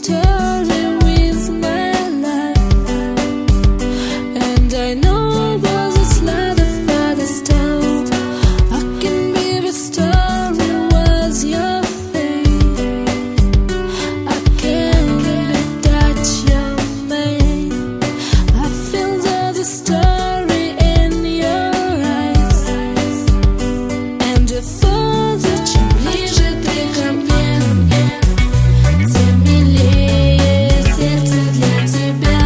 story with my life, and I know was a slight of the stone. I can be the story was your fate. I can't be that your man. I feel the story in your eyes, and the further чем ближе ты ко мне, тем милее сердце для тебя.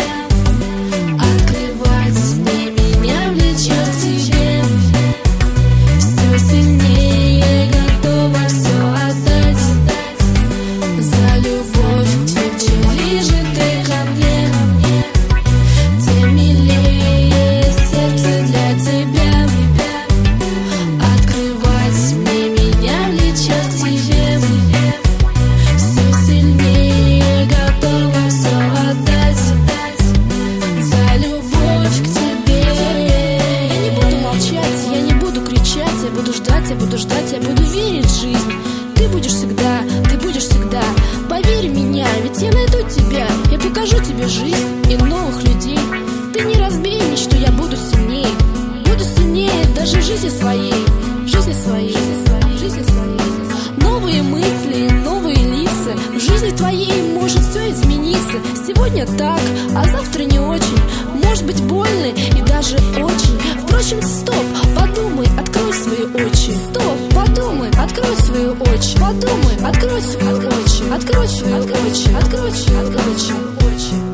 Открывать мне меня влечет к тебе. Все сильнее готова все отдать за любовь к тебе. Чем ближе ты ко мне, тем милее сердце для тебя. Открывать мне меня влечет к тебе. Все сильнее готова все отдать за любовь к тебе. Я не буду молчать, я не буду кричать, я буду ждать, я буду ждать, я буду верить в жизнь. Ты будешь всегда, ты будешь всегда. Поверь в меня, ведь я найду тебя. Я покажу тебе жизнь и новых людей. Ты не разбей мечту, я буду сильнее даже в жизни своей, жизни своей, жизни своей. Новые мысли, новые лица. В жизни твоей может все измениться. Сегодня так, а завтра не очень. Может быть больно и даже очень. Впрочем, стоп, подумай, открой свои очи. Стоп, подумай, открой свои очи. Подумай, открой свои очи. Открой свои очи, открой свои очи.